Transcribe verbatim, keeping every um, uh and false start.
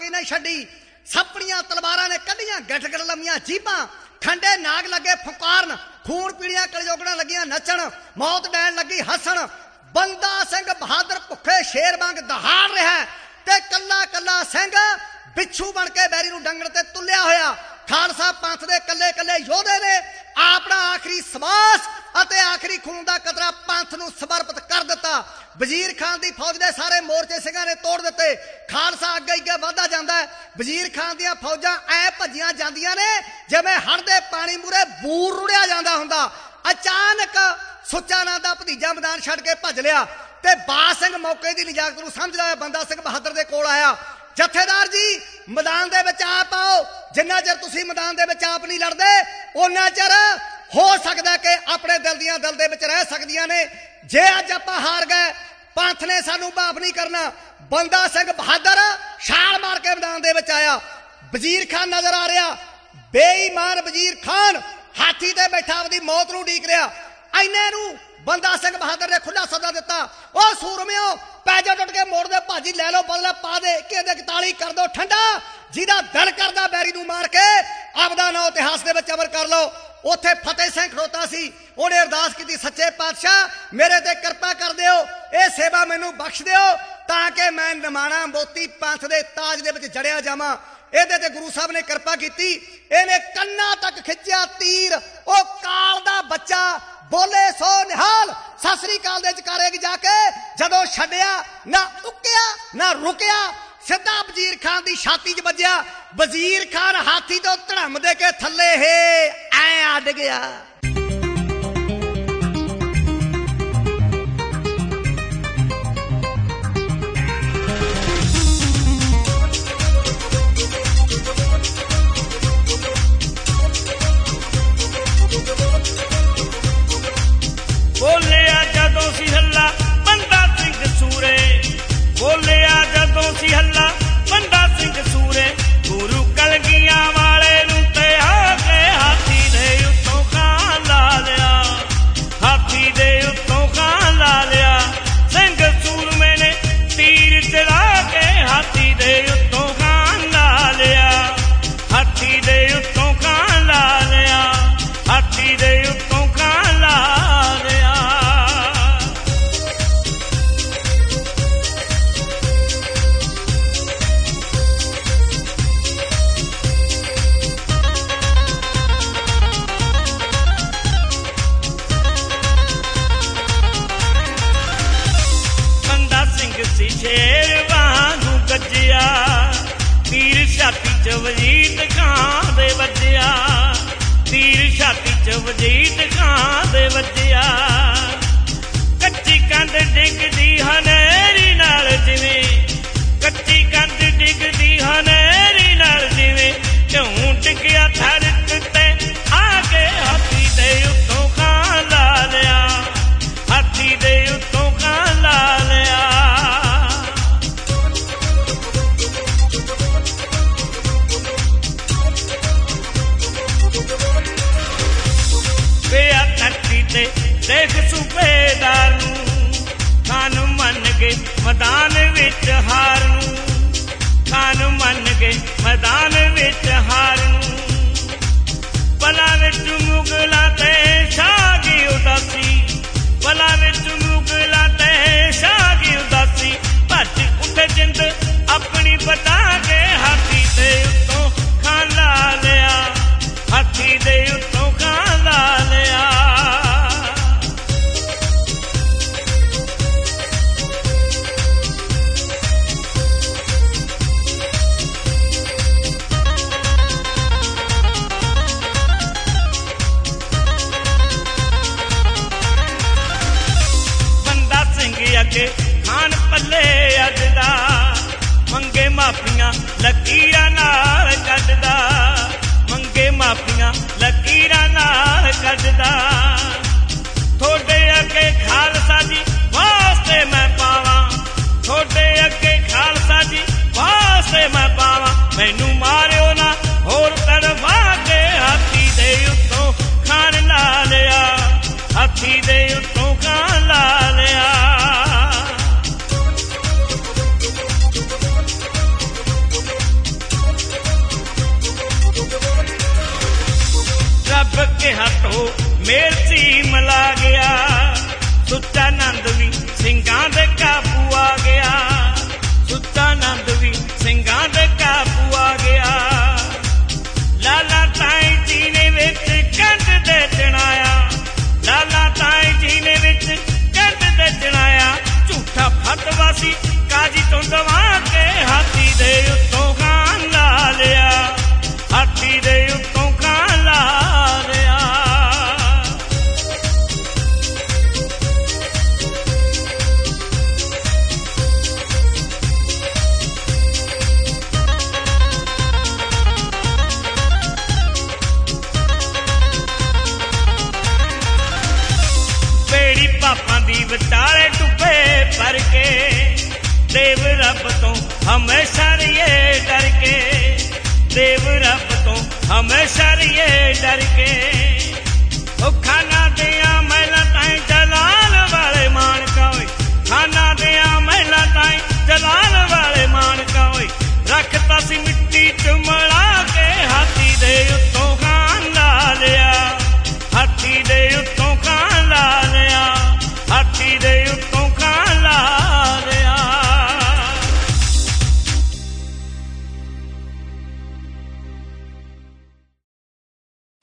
बाकी नहीं छड्डी। सपड़ियां तलवारां ने कढ़ियां गठ-गठ लम्मियां जीभां, खंडे नाग लगे फुकारन, खून पीड़ियां कलजोगड़ां लगियां नचण, मौत डैण लगी हसन। बंदा सिंह बहादुर भुखे शेर वांग दहाड़ रहा ते कल्ला कल्ला सिंह बिच्छू बन के बैरी नूं डंगण ते तुलिया होया। खालसा पंथ दे कल्ले कल्ले योधे ने अपना आखिरी सवास अते आखिरी खून का कतरा पंथ नूं समर्पित कर दिता। वजीर खान की फौज के सारे मोर्चे सिंघां ने तोड़ दिते। खालसा अगे अगे वधदा जांदा है। वजीर खान दी फौजां ऐ भजियां जांदियां ने जिवें हड़ दे पानी मूरे बूर रुड़िया जांदा हुंदा। अचानक सुच्चा नां दा भतीजा मैदान छड्ड के भज लिया ते बाज सिंह मौके की निजाकत नूं समझदा होया बंदा सिंह बहादुर दे कोल आया। जथेदार जी मैदान दे विच आप आओ, जिन्ना चਿਰ तुसीं मैदान दे विच आप नहीं लड़दे उन्ना चਿਰ हो सकता कि अपने दिल दियां दिल दे विच रह सकदियां ने। जे अज आपां हार गए पंथ ने सानू माफ नहीं करना। बंदा सिंह बहादुर छाल मार के मैदान दे विच आया। वजीर खान नजर आ रहा, बेईमान वजीर खान हाथी ते बैठा अपनी मौत नूं उडीक रहा। इन्ने नूं बंदा सिंह बहादुर ने खुला सदा दिता, ओ सूरमिओ पैजा टुट के मोड़ दे, भाजी लै लो बदला पा दे, कि इकताली कर दो ठंडा, जिहदा दिल करदा बैरी नूं मार के आपदा नां इतिहास दे विच अमर कर लो। उत्थे फतेह सिंह खड़ोता सी, उहने अरदास कीती, सच्चे पातशाह मेरे ते किरपा कर दिओ, ये सेवा मैनू बख्श दिओ ताकि मैं निमाणा मोती पंथ दे ताज दे विच जड़िया जावां। ਇਹਦੇ ਤੇ गुरु साहब ने किरपा की, इन्हें कन्ना तक खिंचिया तीर, ओ काल दा बच्चा बोले सो निहाल सत श्री अकाल दे जकारे जाके जदों छड्डिया ना उकिया ना रुकिया, सीधा वजीर खान की छाती च वजया। वजीर खान हाथी तो धड़म दे के थले हे ऐ अड गया। बोलिया जदों सी हल्ला बंदा सिंह सूरे, बोलिया जदों सी हल्ला बंदा सिंह सूरे, गुरु कलगियां वाले नूं ते आके हाथी दे उत्तों खां ला लिया, हाथी दे उत्तों खां ला लिया। सिंह सूरमे ने तीर चला के हाथी दे उत्तों खां ला लिया, हाथी दे उत्तों खां ला लिया, हाथी दे उत्तों खां ला लिया। शेर वांगू गज्जिया, तीर छाती च वजीर खां दे वज्जिया, तीर छाती च वजीर खां दे वज्जिया। कच्ची कंध डिगदी हनेरी नाल जिवें, कच्ची कंध डिगदी हनेरी नाल जिवें, झूं डिग्गिया धरत ते आके हाथी दे उत्तों खां ला लिया, हाथी दे उत्तों खां ला लिया। वे ਕੇ ਹੱਥੋਂ ਮੇਲਸੀ ਮਿਲਾ ਗਿਆ। ਸੁੱਚਾ ਨੰਦ ਵੀ ਸਿੰਘਾਂ ਦੇ ਕਾਬੂ ਆ ਗਿਆ। ਸੁੱਚਾ ਨੰਦ ਵੀ ਸਿੰਘਾਂ ਦੇ ਕਾਬੂ ਆ ਗਿਆ। ਲਾਲਾ ਤਾਈ ਜੀ ਨੇ ਵਿੱਚ ਕੰਧ ਦੇ ਚਣਾਇਆ। ਲਾਲਾ ਤਾਈ ਜੀ ਨੇ ਵਿੱਚ ਕੰਧ ਦੇ ਚਣਾਇਆ। ਝੂਠਾ ਫਤਵਾ ਸੀ ਕਾਜੀ ਤੋਂ ਦਵਾ ਕੇ ਹਾਥੀ ਦੇ ਉੱਤੋਂ ਖਾਨ ਲਾ ਲਿਆ। ਹਾਥੀ ਦੇ ਉੱਤੋਂ ਖਾਨ ਲਾ ਲਿਆ। ਬੇੜੀ ਪਾਪਾਂ ਦੀ ਵਿਚਾਲੇ ਡੁੱਬੇ ਭਰ ਕੇ। ਦੇਵ ਰੱਬ ਤੋਂ ਹਮੇਸ਼ਾ ਰਹੀਏ ਡਰ ਕੇ। ਦੇਵ ਰੱਬ ਤੋਂ ਹਮੇਸ਼ਾ ਰਹੀਏ ਡਰ ਕੇ। ਉਹ ਖਾਨਾ